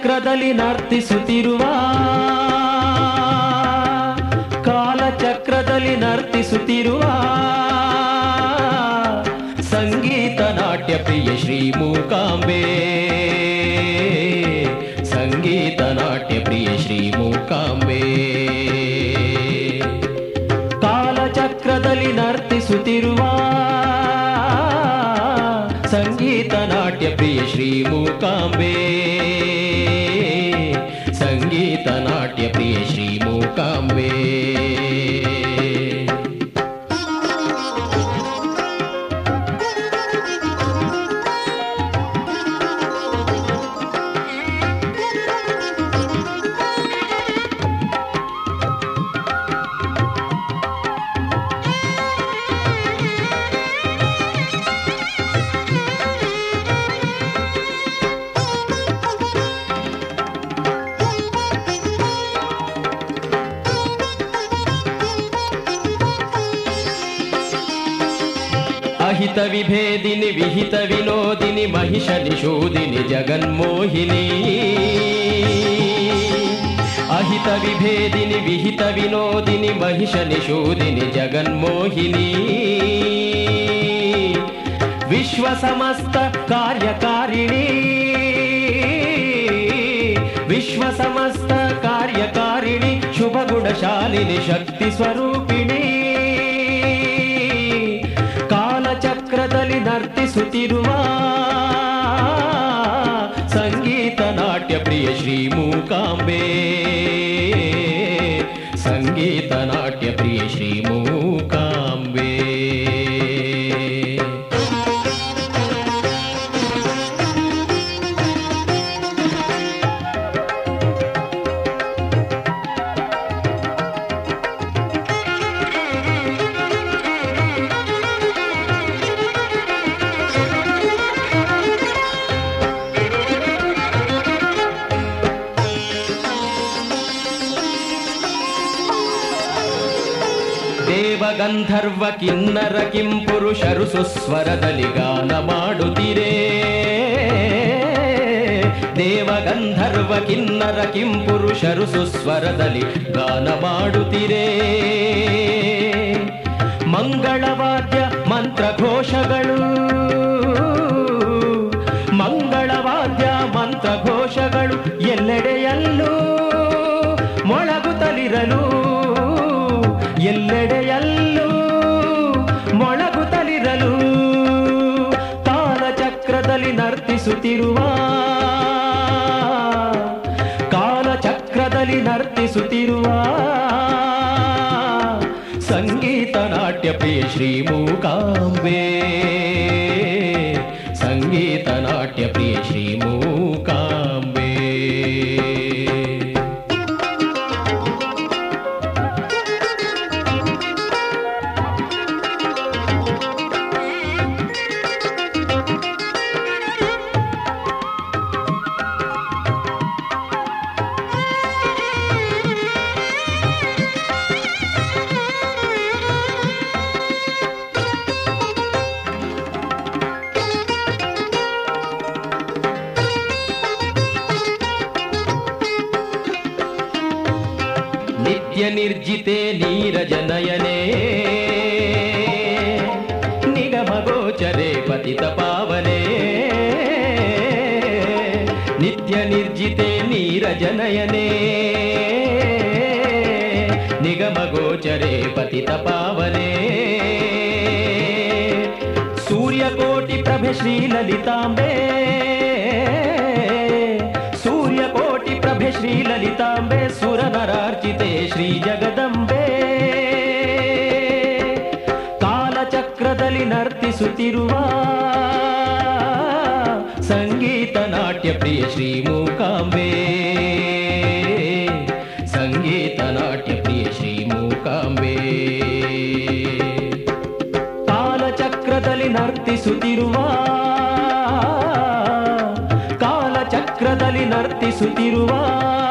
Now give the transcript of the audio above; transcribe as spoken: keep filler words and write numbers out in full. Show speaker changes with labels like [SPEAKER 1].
[SPEAKER 1] ಕಾಲಚಕ್ರದಲ್ಲಿ ನರ್ತಿಸುತ್ತಿರುವ ಕಾಲಚಕ್ರದಲ್ಲಿ ನರ್ತಿಸುತ್ತಿರುವ ಸಂಗೀತ ನಾಟ್ಯ ಪ್ರಿಯ ಶ್ರೀ ಮೂಕಾಂಬೆ, ಸಂಗೀತ ನಾಟ್ಯ ಪ್ರಿಯ ಶ್ರೀ ಮೂಕಾಂಬೆ. ಕಾಲಚಕ್ರದಲ್ಲಿ ನರ್ತಿಸುತ್ತಿರುವ ಸಂಗೀತ ನಾಟ್ಯ ಪ್ರಿಯ ಶ್ರೀ ಮೂಕಾಂಬೆ, ಸಂಗೀತ ನಾಟ್ಯ ಪ್ರಿಯ ಶ್ರೀ ಮೂಕಾಂಬೆ. ಅಹಿತ ವಿಭೇದಿನಿ ವಿಹಿತ ವಿನೋದಿನಿ ಮಹಿಷ ನಿಷೂದಿನಿ ಜಗನ್ಮೋಹಿನಿ. ಅಹಿತ ವಿಭೇದಿನಿ ವಿಹಿತ ವಿನೋದಿನಿ ಮಹಿಷ ನಿಷೂದಿನಿ ಜಗನ್ಮೋಹಿನಿ. ವಿಶ್ವ ಸಮಸ್ತ ಕಾರ್ಯಕಾರಿಣಿ, ವಿಶ್ವ ಸಮಸ್ತ ಕಾರ್ಯಕಾರಿಣಿ ಶುಭ ಗುಣಶಾಲಿನಿ ಶಕ್ತಿ ಸ್ವರೂಪಿಣಿ. ಕಾಲಚಕ್ರದಲ್ಲಿ ನರ್ತಿಸುತ್ತಿರುವ ಸಂಗೀತ ನಾಟ್ಯ ಪ್ರಿಯ ಶ್ರೀ ಮೂಕಾಂಬೆ, ಸಂಗೀತ ನಾಟ್ಯ ಪ್ರಿಯ ಶ್ರೀ ಮೂಕಾಂಬೆ. ದೇವಗಂಧರ್ವ ಕಿನ್ನರ ಕಿಂ ಪುರುಷರು ಸುಸ್ವರದಲ್ಲಿ ಗಾನ ಮಾಡುತ್ತಿರೇ. ದೇವಗಂಧರ್ವ ಕಿನ್ನರ ಕಿಂ ಪುರುಷರು ಸುಸ್ವರದಲ್ಲಿ ಗಾನ ಮಾಡುತ್ತಿರೇ. ಮಂಗಳವಾದ್ಯ ಮಂತ್ರಘೋಷಗಳು, ಮಂಗಳವಾದ್ಯ ಮಂತ್ರಘೋಷಗಳು ಎಲ್ಲೆಡೆಯಲ್ಲೂ ಮೊಳಗುತ್ತಲಿರಲು, ಎಲ್ಲೆಡೆಯಲ್ಲೂ ಮೊಳಗುತ್ತಲಿರಲು. ಕಾಲಚಕ್ರದಲ್ಲಿ ನರ್ತಿಸುತ್ತಿರುವ ಕಾಲಚಕ್ರದಲ್ಲಿ ನರ್ತಿಸುತ್ತಿರುವ ಸಂಗೀತ ನಾಟ್ಯ ಪ್ರಿಯ ಶ್ರೀ ಮೂಕಾಂಬೆ, ಸಂಗೀತ ನಾಟ್ಯ ಪ್ರಿಯ ಶ್ರೀ ಮೂಕಾಂಬೆ. ನಿತ್ಯ ನಿರ್ಜಿತೆ ನೀರಜನಯನೇ ನಿಗಮ ಗೋಚರೆ ಪತಿತ ಪಾವನೆ. ನಿತ್ಯ ನಿರ್ಜಿತೆ ನೀರಜನಯನೇ ನಿಗಮ ಗೋಚರೆ ಪತಿತ ಪಾವನೆ. ಸೂರ್ಯಕೋಟಿ ಪ್ರಭೆ ಶ್ರೀ ಲಲಿತಾಂಬೆ, ಸೂರ್ಯಕೋಟಿ ಪ್ರಭೆ ಶ್ರೀ ಲಲಿತಾಂಬೆ ಸುರನರಾರ್ಚಿತೆ ಶ್ರೀ ಜಗದಂಬೆ. ಕಾಲಚಕ್ರದಲ್ಲಿ ನರ್ತಿಸುತ್ತಿರುವ ಸಂಗೀತ ನಾಟ್ಯ ಪ್ರಿಯ ಶ್ರೀ ಮೂಕಾಂಬೆ, ಸಂಗೀತ ನಾಟ್ಯ ಪ್ರಿಯ ಶ್ರೀ ಮೂಕಾಂಬೆ. ಕಾಲಚಕ್ರದಲ್ಲಿ ನರ್ತಿಸುತ್ತಿರುವ ಕಾಲಚಕ್ರದಲ್ಲಿ ನರ್ತಿಸುತ್ತಿರುವ